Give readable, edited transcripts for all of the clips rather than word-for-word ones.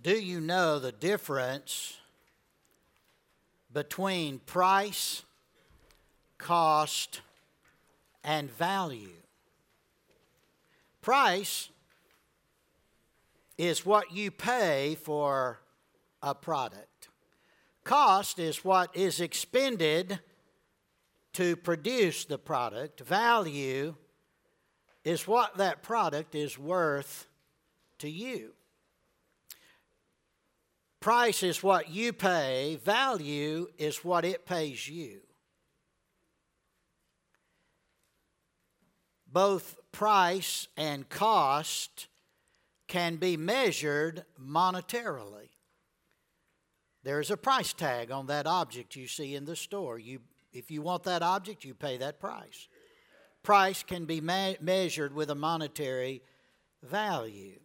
Do you know the difference between price, cost, and value? Price is what you pay for a product. Cost is what is expended to produce the product. Value is what that product is worth to you. Price is what you pay. Value is what it pays you. Both price and cost can be measured monetarily. There's a price tag on that object you see in the store. If you want that object, you pay that price. Price can be measured with a monetary value.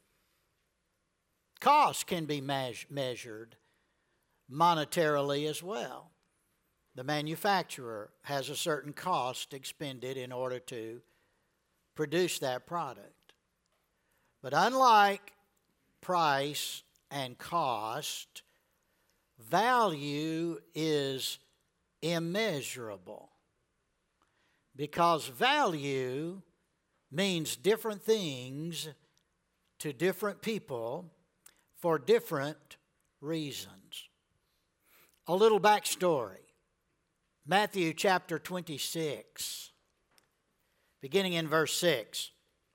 Cost can be measured monetarily as well. The manufacturer has a certain cost expended in order to produce that product. But unlike price and cost, value is immeasurable, because value means different things to different people for different reasons. A little backstory. Matthew chapter 26, beginning in verse 6.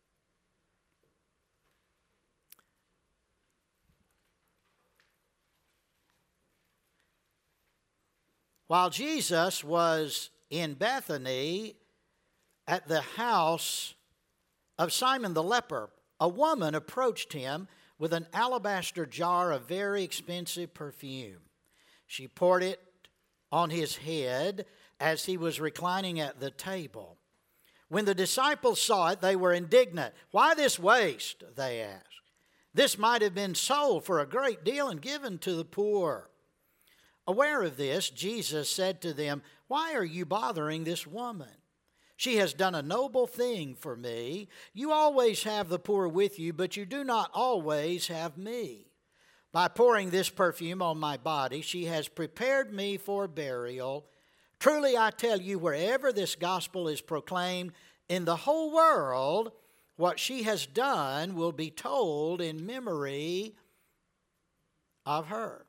While Jesus was in Bethany at the house of Simon the leper, a woman approached him with an alabaster jar of very expensive perfume. She poured it on his head as he was reclining at the table. When the disciples saw it, they were indignant. "Why this waste?" they asked. "This might have been sold for a great deal and given to the poor." Aware of this, Jesus said to them, "Why are you bothering this woman? She has done a noble thing for me. You always have the poor with you, but you do not always have me. By pouring this perfume on my body, she has prepared me for burial. Truly I tell you, wherever this gospel is proclaimed in the whole world, what she has done will be told in memory of her."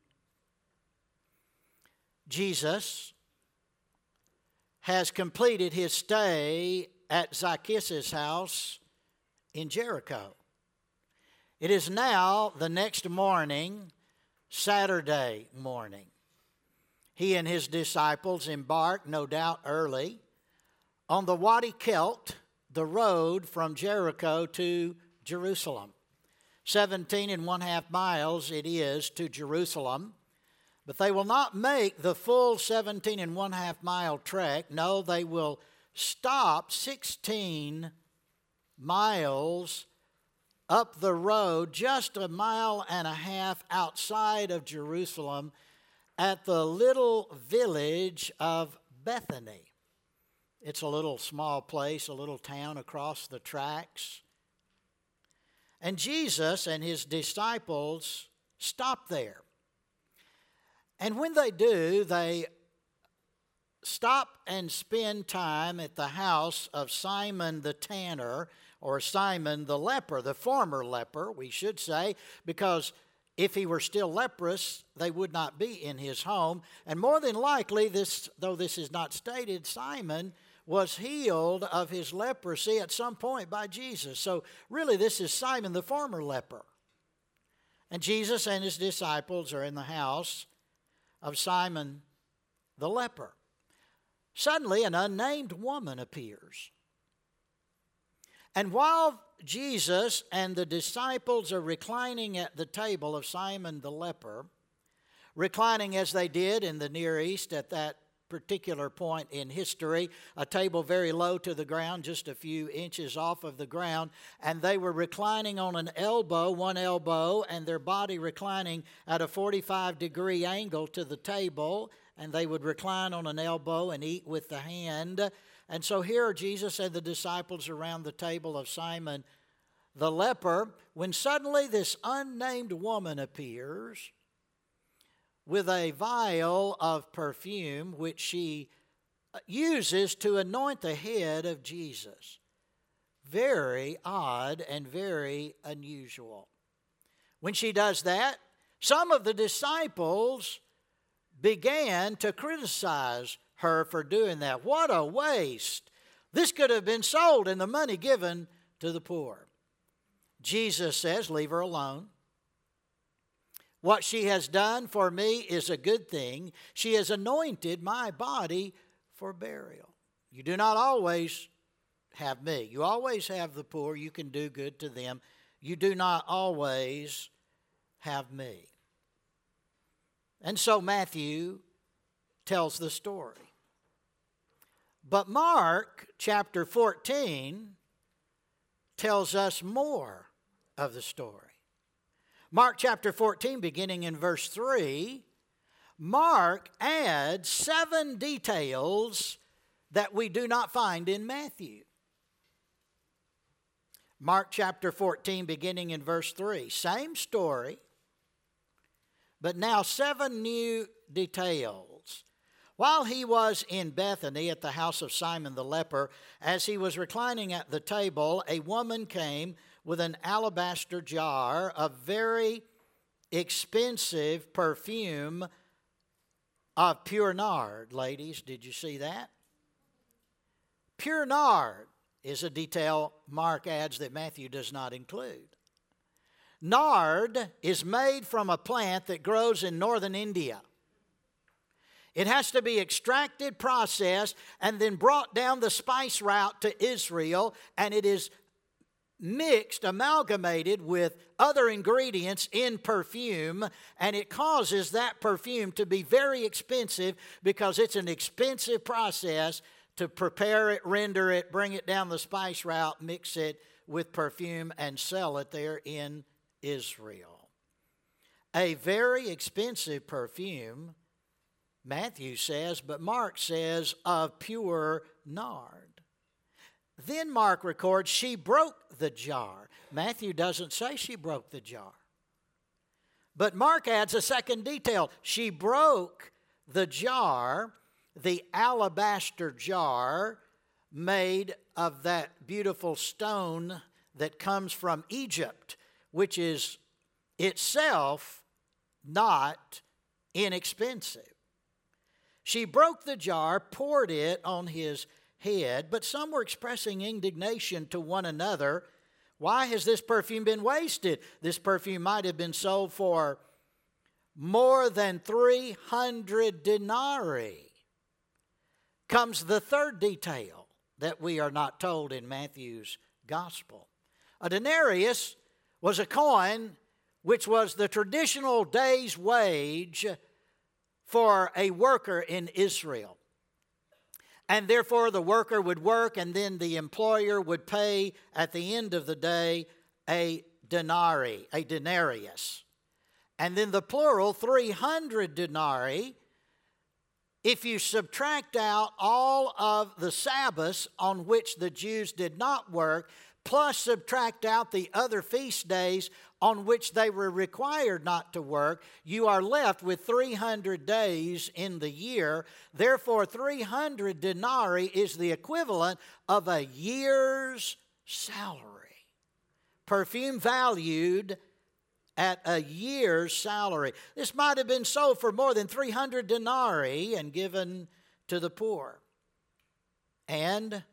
Jesus has completed his stay at Zacchaeus' house in Jericho. It is now the next morning, Saturday morning. He and his disciples embarked, no doubt early, on the Wadi Kelt, the road from Jericho to Jerusalem. 17.5 miles it is to Jerusalem. But they will not make the full 17.5 mile trek. No, they will stop 16 miles up the road, just 1.5 miles outside of Jerusalem, at the little village of Bethany. It's a little small place, a little town across the tracks. And Jesus and his disciples stop there. And when they do, they stop and spend time at the house of Simon the tanner, or Simon the leper, the former leper, we should say, because if he were still leprous, they would not be in his home. And more than likely, though this is not stated, Simon was healed of his leprosy at some point by Jesus. So really, this is Simon the former leper. And Jesus and his disciples are in the house of Simon the leper. Suddenly, an unnamed woman appears. And while Jesus and the disciples are reclining at the table of Simon the leper, reclining as they did in the Near East at that particular point in history, a table very low to the ground, just a few inches off of the ground, and they were reclining on an elbow, one elbow, and their body reclining at a 45-degree angle to the table, and they would recline on an elbow and eat with the hand. And so here are Jesus and the disciples around the table of Simon the leper, when suddenly this unnamed woman appears with a vial of perfume which she uses to anoint the head of Jesus. Very odd and very unusual. When she does that, some of the disciples began to criticize her for doing that. What a waste! This could have been sold and the money given to the poor. Jesus says, leave her alone. What she has done for me is a good thing. She has anointed my body for burial. You do not always have me. You always have the poor. You can do good to them. You do not always have me. And so Matthew tells the story. But Mark chapter 14 tells us more of the story. Mark chapter 14, beginning in verse 3, Mark adds 7 details that we do not find in Matthew. Mark chapter 14, beginning in verse 3, same story, but now 7 new details. While he was in Bethany at the house of Simon the leper, as he was reclining at the table, a woman came with an alabaster jar of very expensive perfume of pure nard. Ladies, did you see that? Pure nard is a detail Mark adds that Matthew does not include. Nard is made from a plant that grows in northern India. It has to be extracted, processed, and then brought down the spice route to Israel, and it is mixed, amalgamated with other ingredients in perfume, and it causes that perfume to be very expensive because it's an expensive process to prepare it, render it, bring it down the spice route, mix it with perfume, and sell it there in Israel. A very expensive perfume, Matthew says, but Mark says of pure nard. Then Mark records she broke the jar. Matthew doesn't say she broke the jar. But Mark adds a second detail. She broke the jar, the alabaster jar made of that beautiful stone that comes from Egypt, which is itself not inexpensive. She broke the jar, poured it on his head, but some were expressing indignation to one another. Why has this perfume been wasted? This perfume might have been sold for more than 300 denarii. Comes the third detail that we are not told in Matthew's gospel. A denarius was a coin which was the traditional day's wage for a worker in Israel. And therefore the worker would work and then the employer would pay at the end of the day a denarii, a denarius. And then the plural, 300 denarii. If you subtract out all of the Sabbaths on which the Jews did not work, plus subtract out the other feast days on which they were required not to work, you are left with 300 days in the year. Therefore, 300 denarii is the equivalent of a year's salary. Perfume valued at a year's salary. This might have been sold for more than 300 denarii and given to the poor. And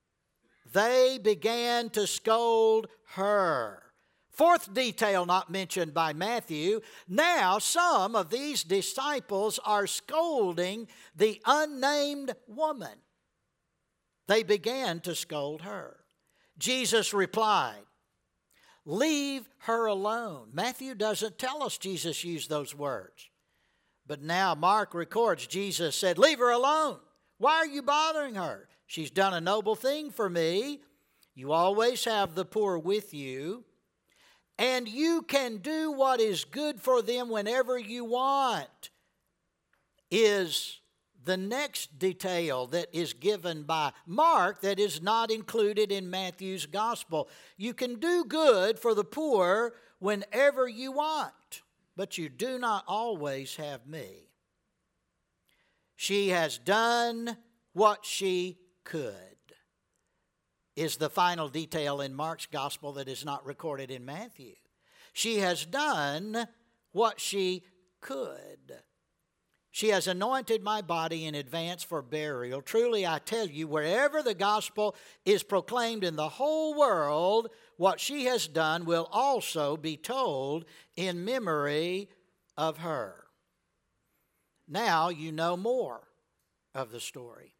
they began to scold her. Fourth detail not mentioned by Matthew. Now some of these disciples are scolding the unnamed woman. They began to scold her. Jesus replied, "Leave her alone." Matthew doesn't tell us Jesus used those words. But now Mark records Jesus said, "Leave her alone. Why are you bothering her? She's done a noble thing for me. You always have the poor with you, and you can do what is good for them whenever you want," is the next detail that is given by Mark that is not included in Matthew's gospel. You can do good for the poor whenever you want, but you do not always have me. She has done what she could, is the final detail in Mark's gospel that is not recorded in Matthew. She has done what she could. She has anointed my body in advance for burial. Truly, I tell you, wherever the gospel is proclaimed in the whole world, what she has done will also be told in memory of her. Now you know more of the story.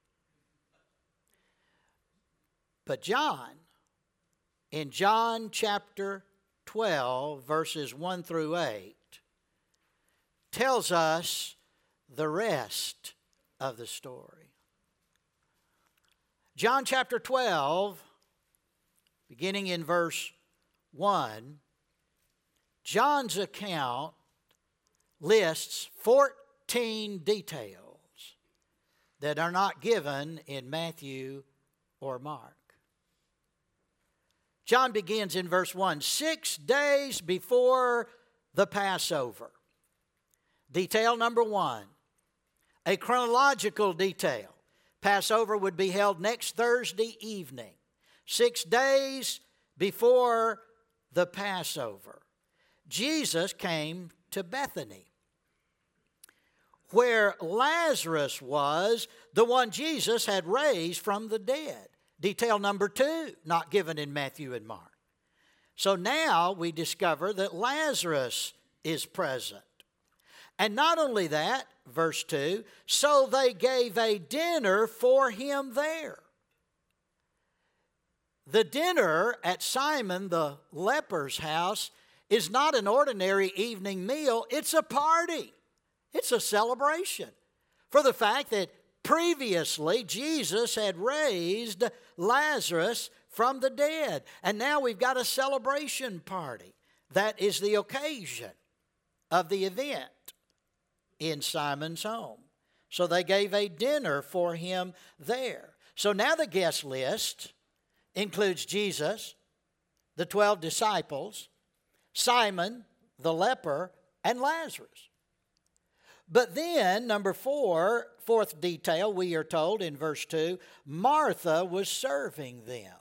But John, in John chapter 12, verses 1 through 8, tells us the rest of the story. John chapter 12, beginning in verse 1, John's account lists 14 details that are not given in Matthew or Mark. John begins in verse 1, 6 days before the Passover. Detail number 1, a chronological detail. Passover would be held next Thursday evening, 6 days before the Passover. Jesus came to Bethany, where Lazarus was, the one Jesus had raised from the dead. Detail number 2, not given in Matthew and Mark. So now we discover that Lazarus is present. And not only that, verse 2, so they gave a dinner for him there. The dinner at Simon the leper's house is not an ordinary evening meal, it's a party. It's a celebration for the fact that previously Jesus had raised Lazarus from the dead. And now we've got a celebration party. That is the occasion of the event in Simon's home. So they gave a dinner for him there. So now the guest list includes Jesus, the 12 disciples, Simon the leper, and Lazarus. But then, number 4, fourth detail, we are told in verse 2, Martha was serving them.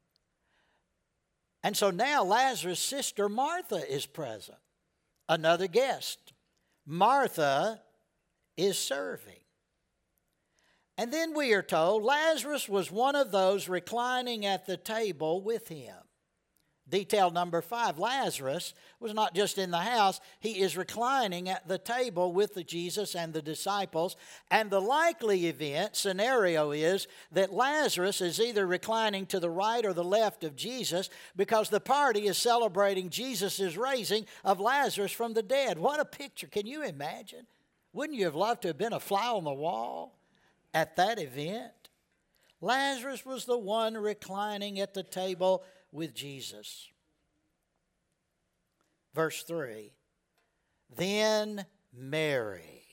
And so now Lazarus' sister Martha is present. Another guest. Martha is serving. And then we are told Lazarus was one of those reclining at the table with him. Detail number 5, Lazarus was not just in the house, he is reclining at the table with the Jesus and the disciples. And the likely event, scenario is that Lazarus is either reclining to the right or the left of Jesus because the party is celebrating Jesus' raising of Lazarus from the dead. What a picture. Can you imagine? Wouldn't you have loved to have been a fly on the wall at that event? Lazarus was the one reclining at the table with Jesus. Verse 3, then Mary.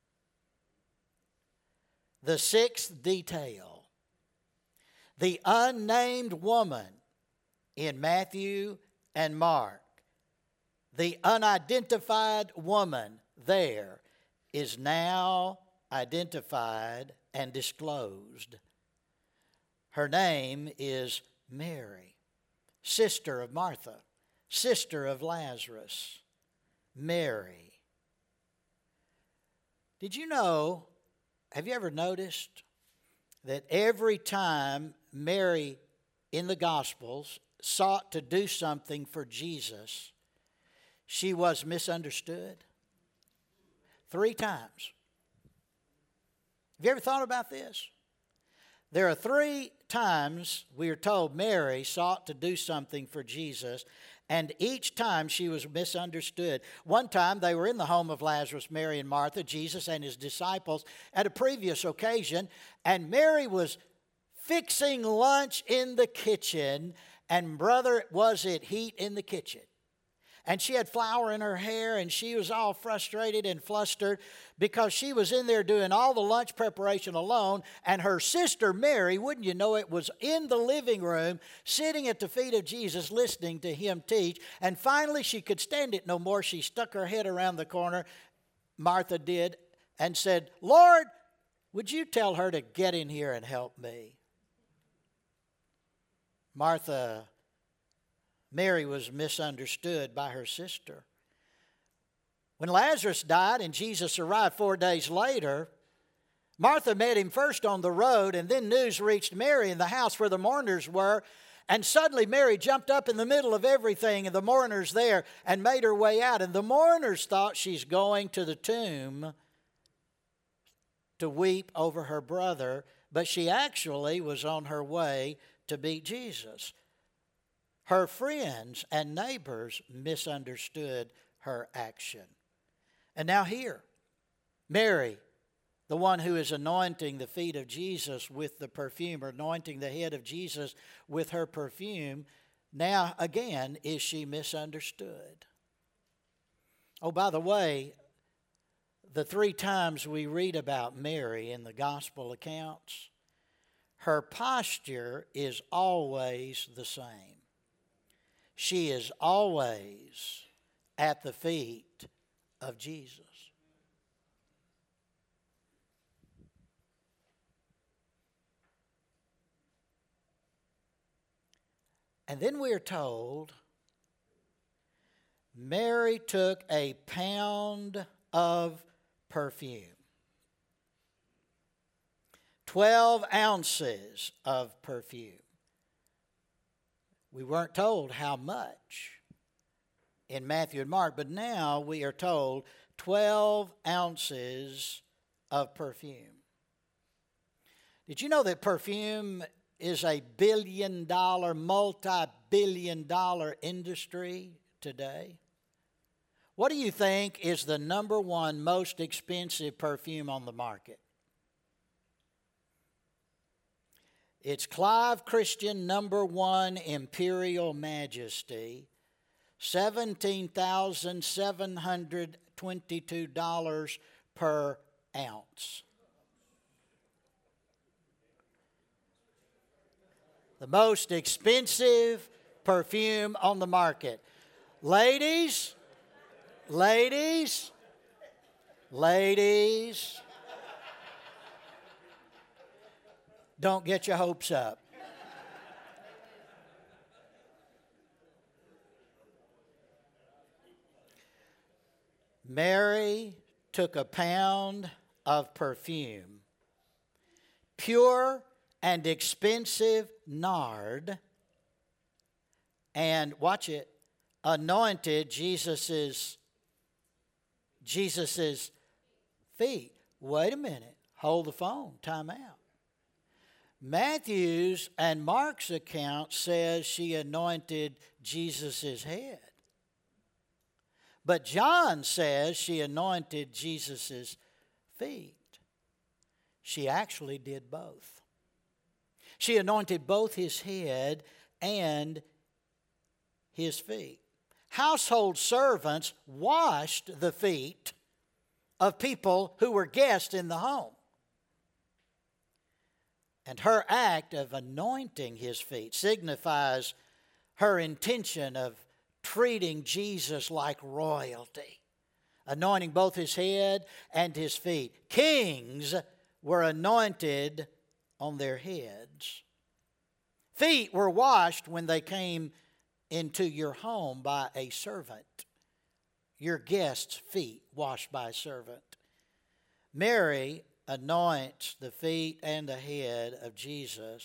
The 6th detail, the unnamed woman in Matthew and Mark, the unidentified woman there is now identified and disclosed. Her name is Mary, sister of Martha, sister of Lazarus, Mary. Did you know, have you ever noticed that every time Mary in the Gospels sought to do something for Jesus, she was misunderstood? 3 times. Have you ever thought about this? There are 3 times we are told Mary sought to do something for Jesus, and each time she was misunderstood. One time they were in the home of Lazarus, Mary and Martha, Jesus and his disciples, at a previous occasion, and Mary was fixing lunch in the kitchen, and brother, was it heat in the kitchen. and she had flour in her hair, and she was all frustrated and flustered because she was in there doing all the lunch preparation alone, and her sister Mary, wouldn't you know it, was in the living room sitting at the feet of Jesus listening to him teach. And finally she could stand it no more. She stuck her head around the corner, Martha did, and said, "Lord, would you tell her to get in here and help me?" Mary was misunderstood by her sister. When Lazarus died and Jesus arrived 4 days later, Martha met him first on the road, and then news reached Mary in the house where the mourners were. And suddenly Mary jumped up in the middle of everything and the mourners there and made her way out. And the mourners thought she's going to the tomb to weep over her brother, but she actually was on her way to meet Jesus. Her friends and neighbors misunderstood her action. And now here, Mary, the one who is anointing the feet of Jesus with the perfume, or anointing the head of Jesus with her perfume, now again is she misunderstood. Oh, by the way, the 3 times we read about Mary in the gospel accounts, her posture is always the same. She is always at the feet of Jesus. And then we are told Mary took a pound of perfume. 12 ounces of perfume. We weren't told how much in Matthew and Mark, but now we are told 12 ounces of perfume. Did you know that perfume is a billion-dollar, multi-billion-dollar industry today? What do you think is the number one most expensive perfume on the market? It's Clive Christian number 1 Imperial Majesty, $17,722 per ounce. The most expensive perfume on the market. Ladies, don't get your hopes up. Mary took a pound of perfume, pure and expensive nard, and watch it, anointed Jesus's feet. Wait a minute. Hold the phone. Time out. Matthew's and Mark's account says she anointed Jesus' head. But John says she anointed Jesus' feet. She actually did both. She anointed both his head and his feet. Household servants washed the feet of people who were guests in the home. And her act of anointing his feet signifies her intention of treating Jesus like royalty, anointing both his head and his feet. Kings were anointed on their heads. Feet were washed when they came into your home by a servant. Your guest's feet washed by a servant. Mary anoints the feet and the head of Jesus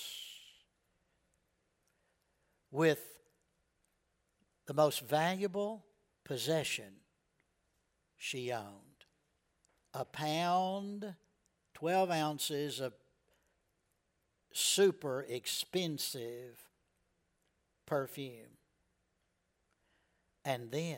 with the most valuable possession she owned. A pound, 12 ounces of super expensive perfume. And then,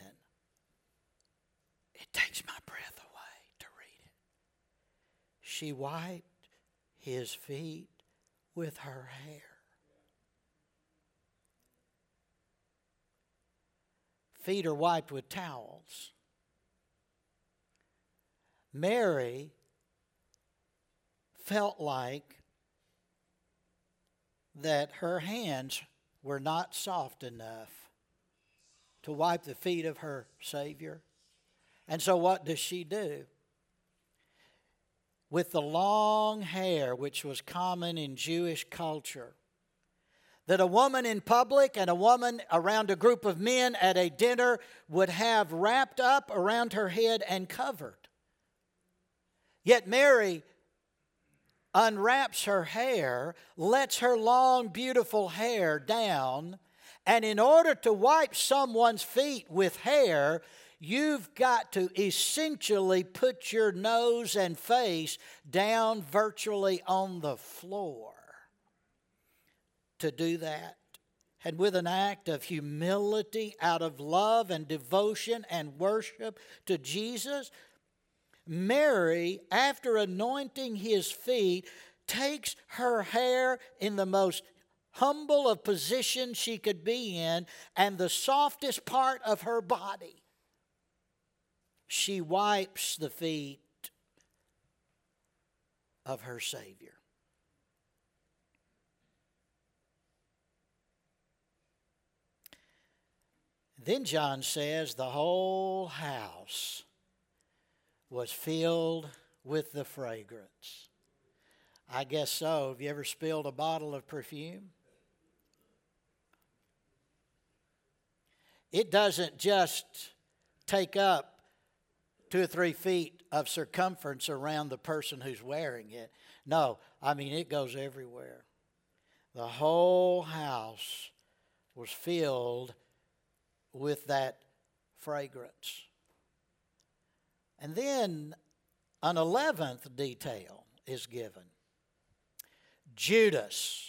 it takes my breath away to read it. She wiped his feet with her hair. feet are wiped with towels. Mary felt like that her hands were not soft enough to wipe the feet of her Savior. And so what does she do? With the long hair, which was common in Jewish culture, that a woman in public and a woman around a group of men at a dinner would have wrapped up around her head and covered. Yet Mary unwraps her hair, lets her long, beautiful hair down, and in order to wipe someone's feet with hair, you've got to essentially put your nose and face down virtually on the floor to do that. And with an act of humility out of love and devotion and worship to Jesus, Mary, after anointing his feet, takes her hair in the most humble of positions she could be in and the softest part of her body. She wipes the feet of her Savior. Then John says the whole house was filled with the fragrance. I guess so. Have you ever spilled a bottle of perfume? It doesn't just take up 2 or 3 feet of circumference around the person who's wearing it. No, it goes everywhere. The whole house was filled with that fragrance. And then an 11th detail is given. Judas.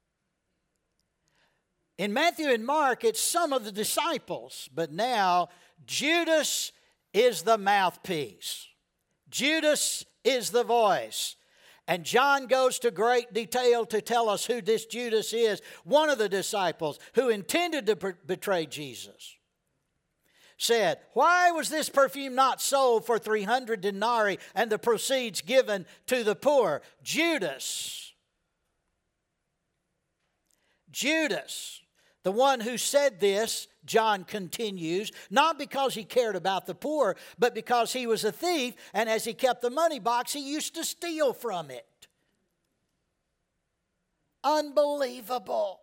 In Matthew and Mark, it's some of the disciples, but now Judas is the mouthpiece. Judas is the voice. And John goes to great detail to tell us who this Judas is, one of the disciples who intended to betray Jesus. Said, why was this perfume not sold for 300 denarii and the proceeds given to the poor? Judas, the one who said this, John continues, not because he cared about the poor, but because he was a thief, and as he kept the money box, he used to steal from it. Unbelievable.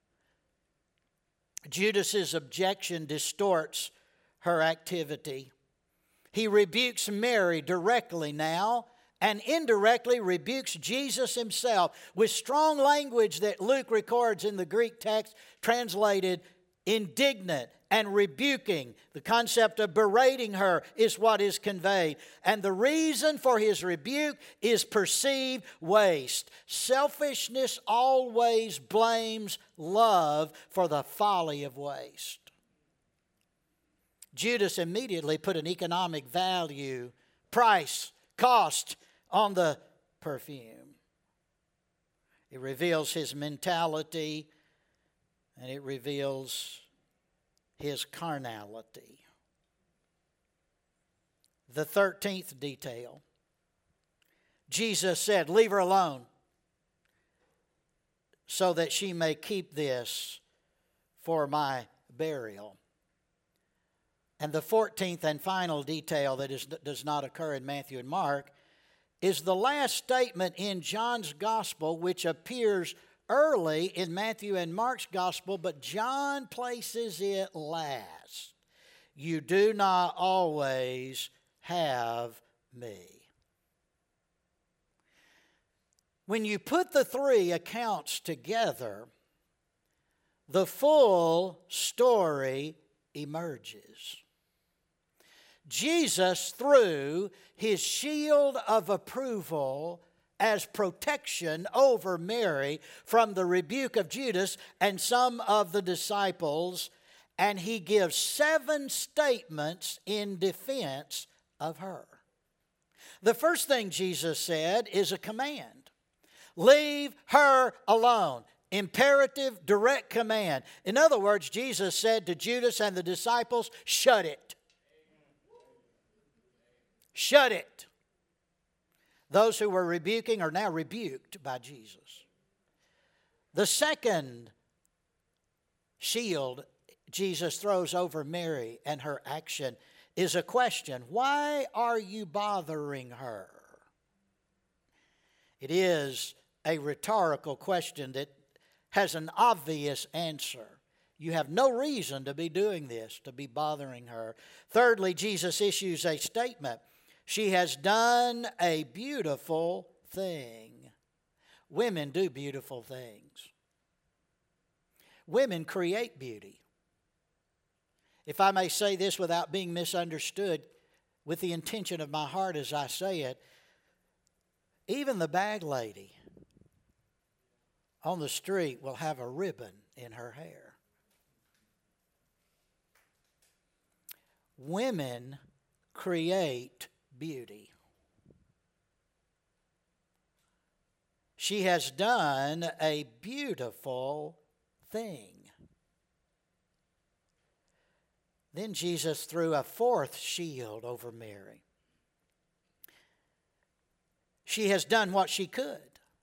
Judas's objection distorts her activity. He rebukes Mary directly now and indirectly rebukes Jesus himself with strong language that Luke records in the Greek text translated indignant and rebuking. The concept of berating her is what is conveyed. And the reason for his rebuke is perceived waste. Selfishness always blames love for the folly of waste. Judas immediately put an economic value, price, cost on the perfume. It reveals his mentality and it reveals his carnality. The 13th detail. Jesus said, leave her alone so that she may keep this for my burial. And the 14th and final detail that does not occur in Matthew and Mark is the last statement in John's gospel, which appears early in Matthew and Mark's gospel, but John places it last. You do not always have me. When you put the 3 accounts together, the full story emerges. Jesus, through his shield of approval as protection over Mary from the rebuke of Judas and some of the disciples, and he gives 7 statements in defense of her. The first thing Jesus said is a command. Leave her alone. imperative, direct command. In other words, Jesus said to Judas and the disciples, shut it. Shut it. Those who were rebuking are now rebuked by Jesus. The second shield Jesus throws over Mary and her action is a question. Why are you bothering her? It is a rhetorical question that has an obvious answer. You have no reason to be doing this, to be bothering her. Thirdly, Jesus issues a statement. She has done a beautiful thing. Women do beautiful things. Women create beauty. If I may say this without being misunderstood, with the intention of my heart as I say it, even the bag lady on the street will have a ribbon in her hair. Women create beauty. She has done a beautiful thing. Then Jesus threw a fourth shield over Mary. She has done what she could.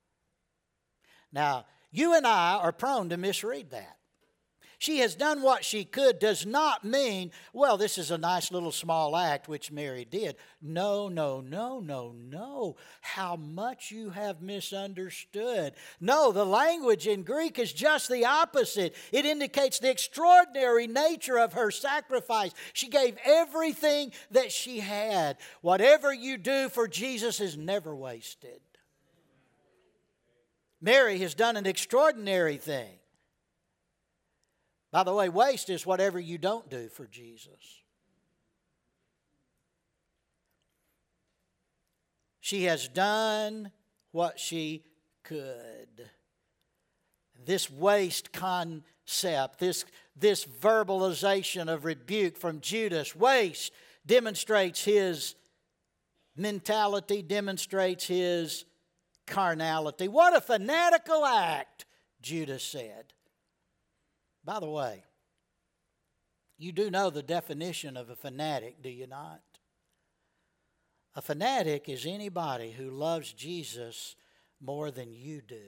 Now, you and I are prone to misread that. She has done what she could does not mean, well, this is a nice little small act which Mary did. No, no, no, no, no. How much you have misunderstood. No, the language in Greek is just the opposite. It indicates the extraordinary nature of her sacrifice. She gave everything that she had. Whatever you do for Jesus is never wasted. Mary has done an extraordinary thing. By the way, waste is whatever you don't do for Jesus. She has done what she could. This waste concept, this verbalization of rebuke from Judas, waste, demonstrates his mentality, demonstrates his carnality. What a fanatical act, Judas said. By the way, you do know the definition of a fanatic, do you not? A fanatic is anybody who loves Jesus more than you do.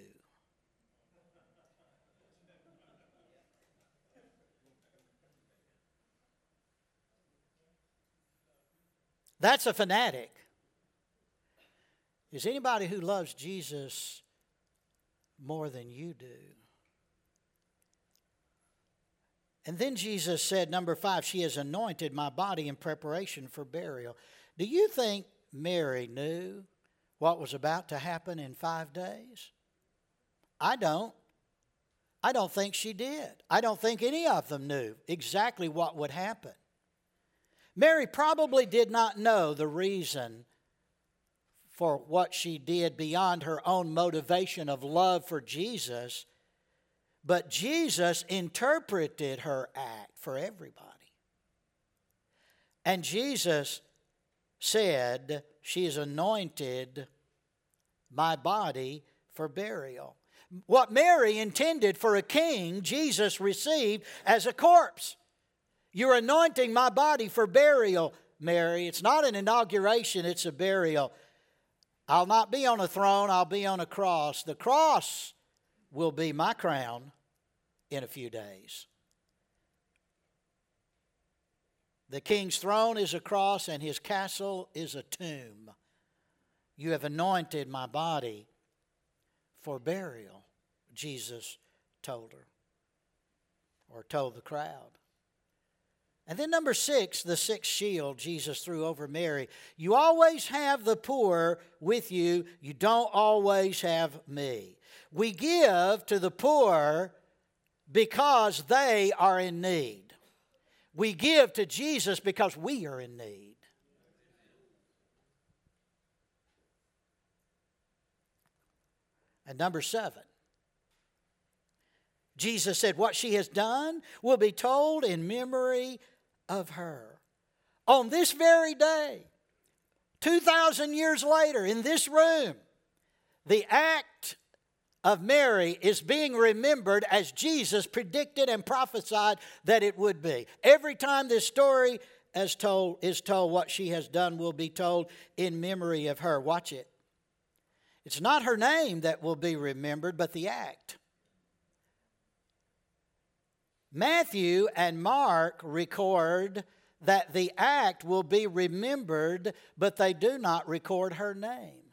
That's a fanatic. Is anybody who loves Jesus more than you do. And then Jesus said, number 5, she has anointed my body in preparation for burial. Do you think Mary knew what was about to happen in 5 days? I don't. I don't think she did. I don't think any of them knew exactly what would happen. Mary probably did not know the reason for what she did beyond her own motivation of love for Jesus, but Jesus interpreted her act for everybody. And Jesus said, she has anointed my body for burial. What Mary intended for a king, Jesus received as a corpse. You're anointing my body for burial, Mary. It's not an inauguration, it's a burial. I'll not be on a throne, I'll be on a cross. The cross will be my crown in a few days. The king's throne is a cross and his castle is a tomb. You have anointed my body for burial, Jesus told her, or told the crowd. And then number 6, the 6th shield Jesus threw over Mary. You always have the poor with you. You don't always have me. We give to the poor because they are in need. We give to Jesus because we are in need. And number 7, Jesus said, what she has done will be told in memory of her. On this very day, 2,000 years later, in this room, the act of Mary is being remembered as Jesus predicted and prophesied that it would be. Every time this story is told, what she has done will be told in memory of her. Watch it. It's not her name that will be remembered, but the act. Matthew and Mark record that the act will be remembered, but they do not record her name.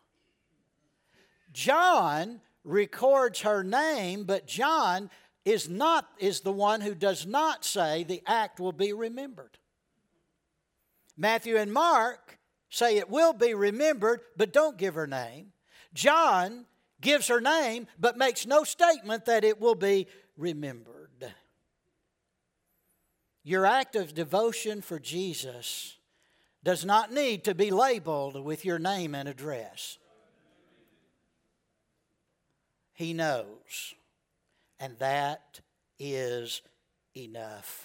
John records her name, but John is the one who does not say the act will be remembered. Matthew and Mark say it will be remembered, but don't give her name. John gives her name, but makes no statement that it will be remembered. Your act of devotion for Jesus does not need to be labeled with your name and address. He knows, and that is enough.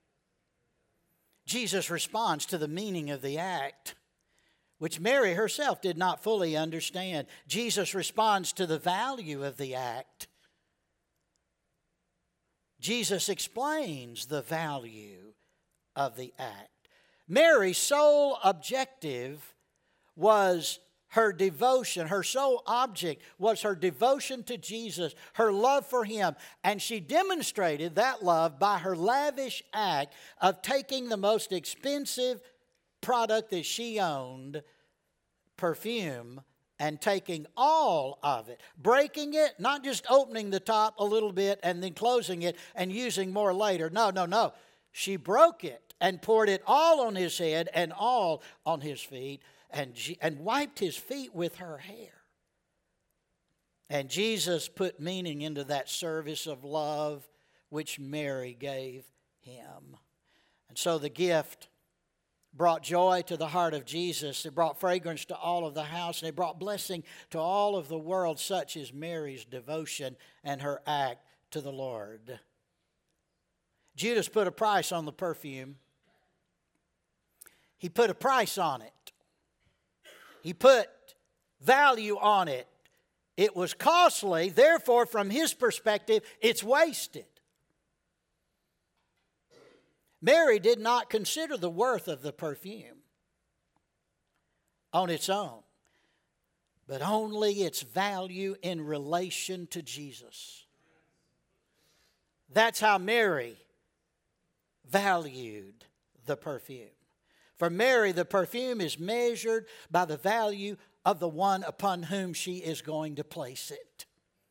Jesus responds to the meaning of the act, which Mary herself did not fully understand. Jesus responds to the value of the act. Jesus explains the value of the act. Mary's sole objective was her devotion. Her sole object was her devotion to Jesus, her love for Him. And she demonstrated that love by her lavish act of taking the most expensive product that she owned, perfume, and taking all of it, breaking it, not just opening the top a little bit and then closing it and using more later. No. She broke it and poured it all on His head and all on His feet and wiped His feet with her hair. And Jesus put meaning into that service of love which Mary gave Him. And so the gift brought joy to the heart of Jesus. It brought fragrance to all of the house, and it brought blessing to all of the world. Such is Mary's devotion and her act to the Lord. Judas put a price on the perfume. He put a price on it. He put value on it. It was costly, therefore, from his perspective, it's wasted. Mary did not consider the worth of the perfume on its own, but only its value in relation to Jesus. That's how Mary valued the perfume. For Mary, the perfume is measured by the value of the one upon whom she is going to place it.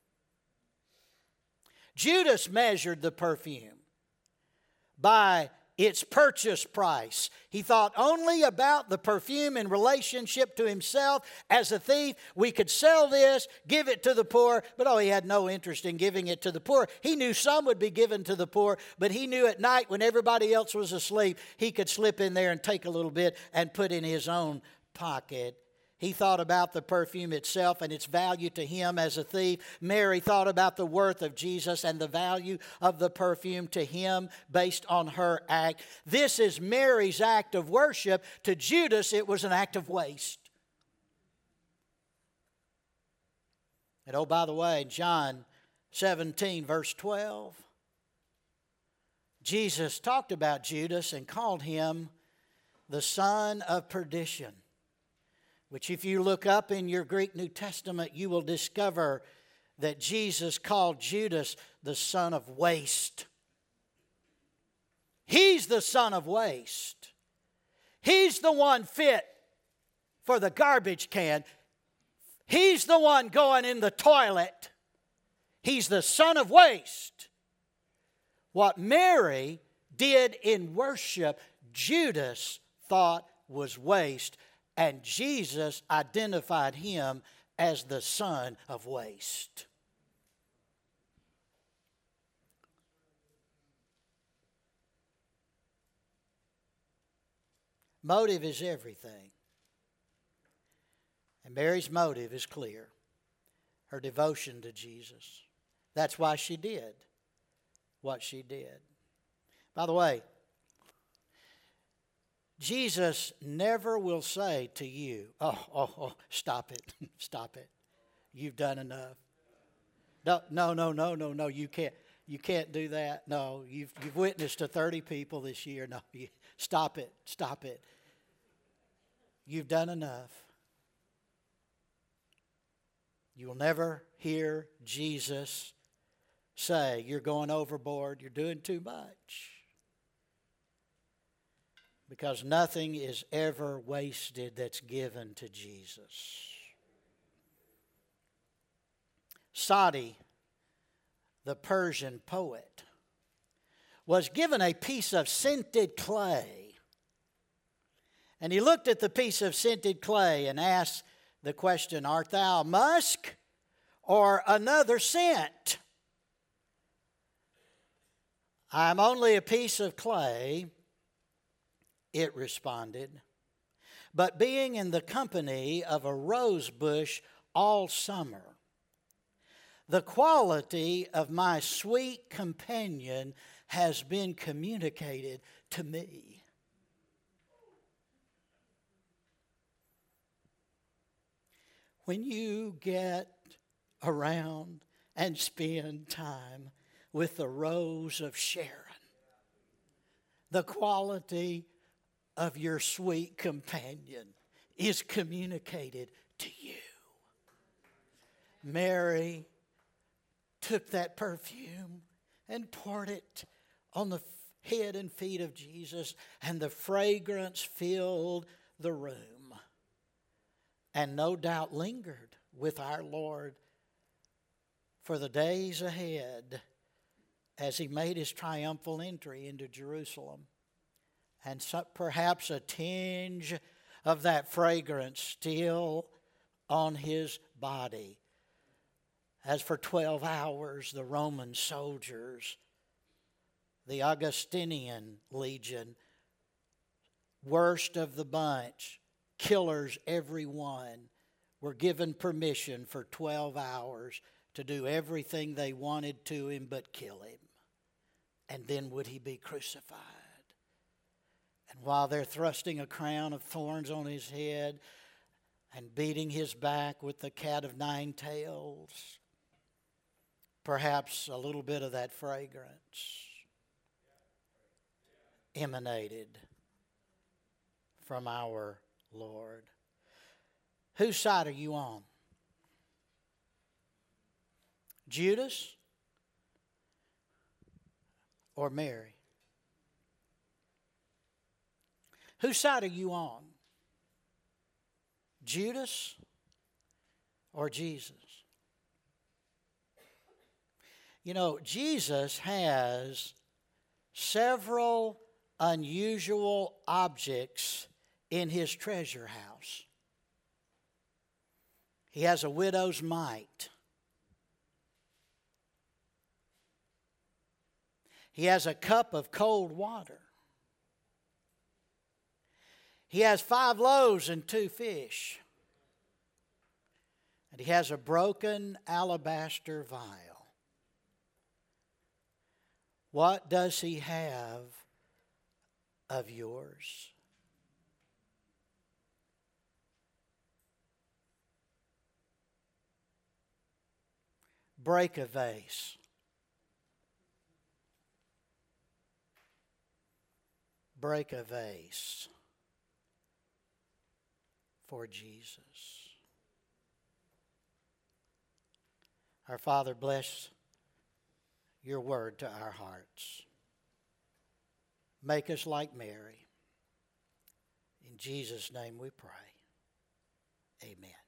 Judas measured the perfume by its purchase price. He thought only about the perfume in relationship to himself. As a thief, we could sell this, give it to the poor, but he had no interest in giving it to the poor. He knew some would be given to the poor, but he knew at night when everybody else was asleep, he could slip in there and take a little bit and put in his own pocket. He thought about the perfume itself and its value to him as a thief. Mary thought about the worth of Jesus and the value of the perfume to him based on her act. This is Mary's act of worship. To Judas, it was an act of waste. And oh, by the way, John 17, verse 12, Jesus talked about Judas and called him the son of perdition, which if you look up in your Greek New Testament, you will discover that Jesus called Judas the son of waste. He's the son of waste. He's the one fit for the garbage can. He's the one going in the toilet. He's the son of waste. What Mary did in worship, Judas thought was waste. And Jesus identified him as the son of waste. Motive is everything. And Mary's motive is clear. Her devotion to Jesus. That's why she did what she did. By the way, Jesus never will say to you, oh, stop it, stop it. You've done enough. No. You can't do that. No, you've witnessed to 30 people this year. No, stop it. You've done enough. You will never hear Jesus say, you're going overboard, you're doing too much. Because nothing is ever wasted that's given to Jesus. Sadi, the Persian poet, was given a piece of scented clay. And he looked at the piece of scented clay and asked the question, art thou musk or another scent? I'm only a piece of clay, it responded, but being in the company of a rose bush all summer, the quality of my sweet companion has been communicated to me. When you get around and spend time with the rose of Sharon, the quality of your sweet companion is communicated to you. Mary took that perfume and poured it on the head and feet of Jesus, and the fragrance filled the room. And no doubt lingered with our Lord for the days ahead as he made his triumphal entry into Jerusalem. And so perhaps a tinge of that fragrance still on his body. As for 12 hours, the Roman soldiers, the Augustinian legion, worst of the bunch, killers every one, were given permission for 12 hours to do everything they wanted to him but kill him. And then would he be crucified? And while they're thrusting a crown of thorns on his head and beating his back with the cat of nine tails, perhaps a little bit of that fragrance emanated from our Lord. Whose side are you on? Judas or Mary? Whose side are you on? Judas or Jesus? You know, Jesus has several unusual objects in his treasure house. He has a widow's mite. He has a cup of cold water. He has 5 loaves and 2 fish. And he has a broken alabaster vial. What does he have of yours? Break a vase. Break a vase for Jesus. Our Father, bless your word to our hearts. Make us like Mary. In Jesus' name we pray. Amen.